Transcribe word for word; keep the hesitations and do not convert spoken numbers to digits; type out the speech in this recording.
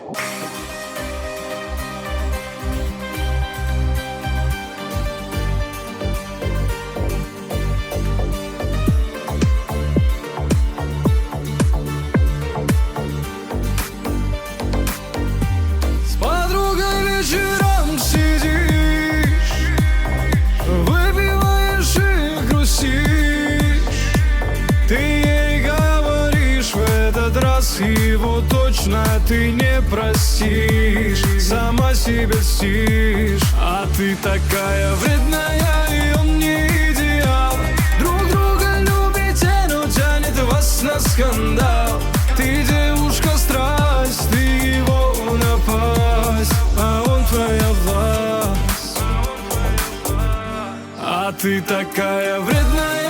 Его точно ты не простишь, сама себя льстишь. А ты такая вредная, и он не идеал. Друг друга любите, но тянет вас на скандал. Ты девушка страсть, ты его напасть, а он твоя власть. А ты такая вредная.